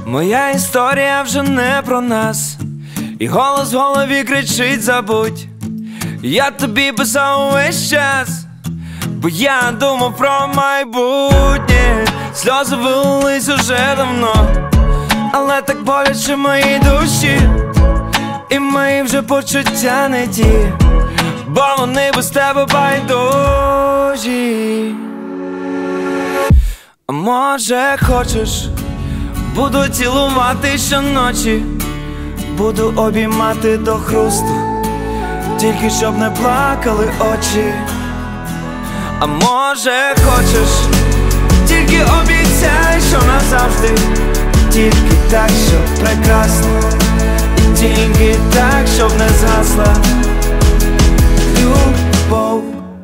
Моя історія вже не про нас, і голос в голові кричить: забудь. Я тобі писав увесь час, бо я думав про майбутнє. Сльози вилились уже давно, але так боляче в моїй душі, і мої вже почуття не ті, бо вони без тебе байдужі. А може хочеш, буду цілувати щоночі, буду обіймати до хрусту, тільки щоб не плакали очі. А може хочеш, тільки обіцяй, що назавжди, тільки так, щоб прекрасно, і тільки так, щоб не згасла любов.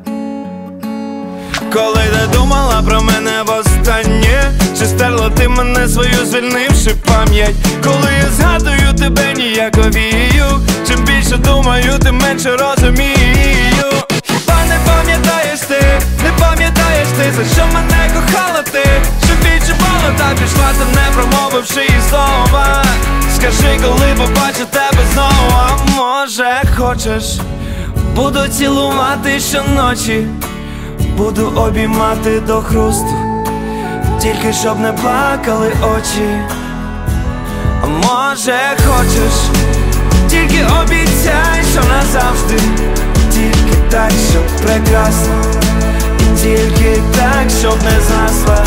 Коли ти думала про мене востаннє, чи стерла ти мене свою, звільнивши пам'ять? Коли я згадую тебе, ніяковію, чим більше думаю, тим менше розумію. Хіба не пам'ятаєш ти, не пам'ятаєш ти, за що мене кохала ти? Що відчувала та пішла, та не промовивши і слова. Скажи, коли побачу тебе знову. А може хочеш, буду цілувати щоночі, буду обіймати до хрусту, тільки щоб не плакали очі. А може хочеш, тільки обіцяй, що назавжди, тільки так, щоб прекрасно, і тільки так, щоб не згасла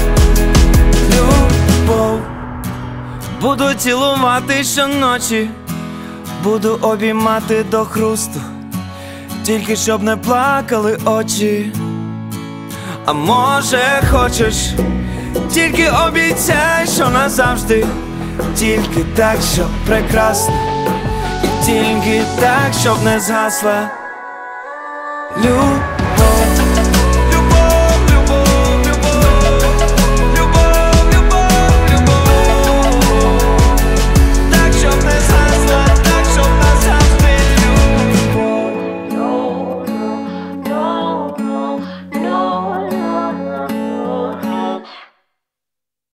любов. Буду цілувати щоночі, буду обіймати до хрусту, тільки щоб не плакали очі. А може хочеш, тільки обіцяй, що назавжди, тільки так, щоб прекрасно, і тільки так, щоб не згасла любов.